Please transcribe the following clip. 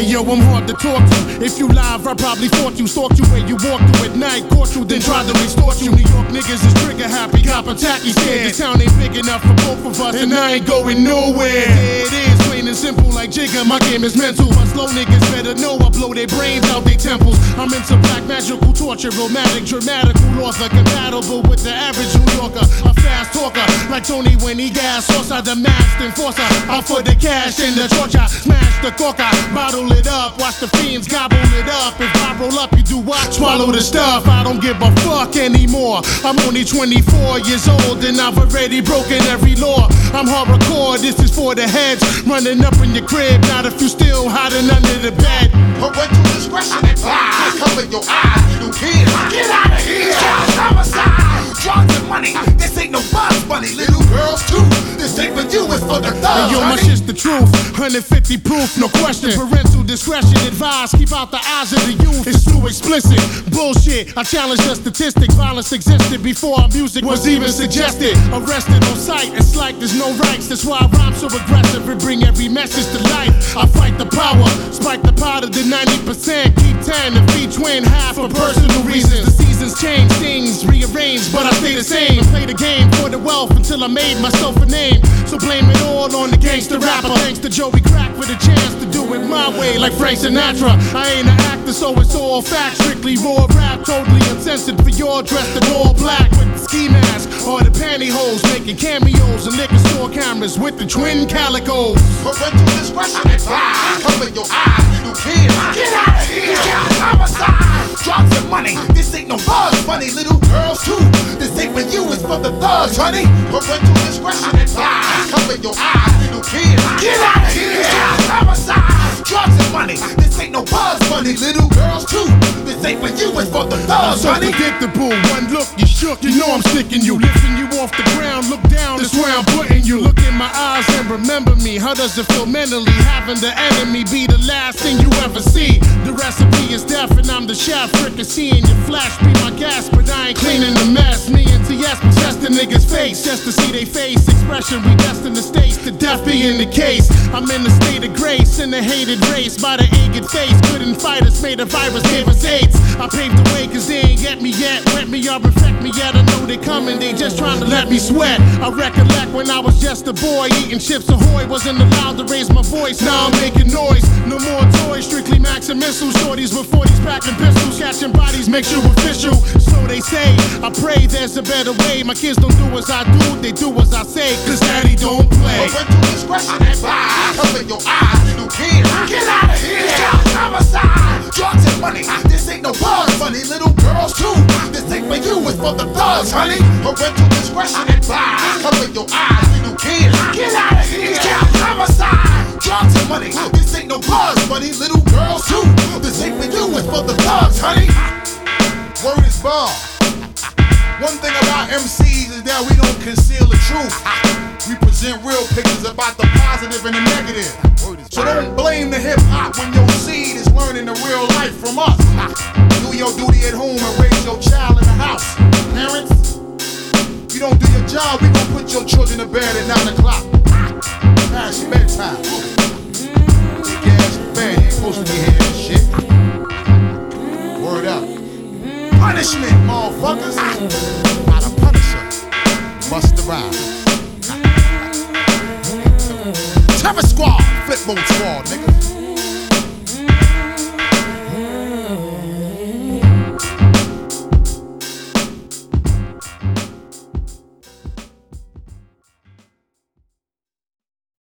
Hey yo, I'm hard to talk to. If you live, I probably fought you. Stalked you where you walked through at night. Caught you, then tried to extort you. New York niggas is trigger happy. Cop a tacky scared. This town ain't big enough for both of us, and I ain't going nowhere. There it is, plain and simple like Jigga. My game is mental. My slow niggas better know I blow their brains out their temples. I'm into black magical torture, romantic, dramatical author, compatible with the average New Yorker. A fast talker, like Tony when he gas. Sauce out the masked enforcer. Out for the cash and the torture. Smash the coca, bottle it up. Watch the fiends gobble it up. If I roll up, you do what? Swallow the stuff. I don't give a fuck anymore. I'm only 24 years old and I've already broken every law. I'm hardcore, this is for the heads. Running up in your crib, not if you still hiding under the bed. Parental discretion advised. Cover your eyes, little kids. Get out of here. Homicide, drugs and money. This ain't no buzz money. Little girls too. This ain't for you, it's for the thugs. Hey yo, my shit's the truth. 150 proof, no question. Parental discretion advised. Keep out the eyes of the youth. It's too explicit. Bullshit. I challenge the statistics. Violence existed before our music was even suggested. Arrested on sight. It's like there's no rights. That's why I rhyme so aggressive and bring every message to life. I fight the power. Spike the powder to 90%. Keep 10 and feed twin half for personal reasons. The seasons change, things rearrange, but I stay the same. I play the game for the wealth until I made myself a name. So blame it all on the gangster rapper. Thanks to Joey Crack for the chance to do it my way, like Frank Sinatra. I ain't an actor, so it's all fact. Strictly raw rap, totally uncensored for your dressed in all black with the ski mask or the pantyhose, making cameos and liquor store cameras with the twin calicos. Parental discretion advised. Cover your eyes, little kids. Get out of here. Homicide, drugs and money. This ain't no buzz funny. Little girls too. This ain't for you, it's for the thugs, honey. Parental discretion advised. Cover your eyes, little kids. Get out of here. Homicide, drugs and money. This ain't no buzz funny. Little girls too. This ain't for you, it's for the thugs, so honey. Predictable, one look, you shook. You know I'm sticking you, lifting you off the ground. Look down, that's where I'm putting you. Look in my eyes and remember me. How does it feel mentally having the enemy be the last thing you ever see? The recipe is death and I'm the chef. Fricasseeing your flash, be my gas, but I ain't cleaning the mess. Me and TS possess the niggas' face just to see they face expression. We destined the states to death being the case. I'm in the state of grace in the hated race by the aged face. Couldn't fight us, made a virus, gave us AIDS. I paved the way cause they ain't get me yet. Wet me or infect me yet. I know they coming, they just trying to let me sweat. I recollect when I was just a boy eating Chips Ahoy. Wasn't allowed to raise my voice, now I'm making noise. No more toys, strictly Max and missiles. Shorties with 40s packing pistols. Catching bodies makes you official. So they say, I pray there's a better way. My kids don't do as I do, they do as I say. Cause daddy don't play. Parental discretion advised. Cover your eyes, little kids. Get out of here. Homicide, drugs and money. This ain't no buzz funny. Little girls too. This ain't for you, it's for the thugs, honey. Parental discretion advised. Cover your eyes, little kids. Get out of here. Homicide, drugs and money. This ain't no buzz funny. Little girls too. This ain't for you, it's for the thugs, honey. Word is bond. One thing about MCs is that we don't conceal the truth. We present real pictures about the positive and the negative. So don't blame the hip hop when your seed is learning the real life from us. Do your duty at home and raise your child in the house. Parents, if you don't do your job, we gon' put your children to bed at 9 o'clock. Past your bedtime. Big ass bed, you ain't supposed to be hearing this shit. Word up. Punishment, motherfuckers. Not a punisher. Busta Rhymes. Terror Squad, Flipmode Squad, nigga.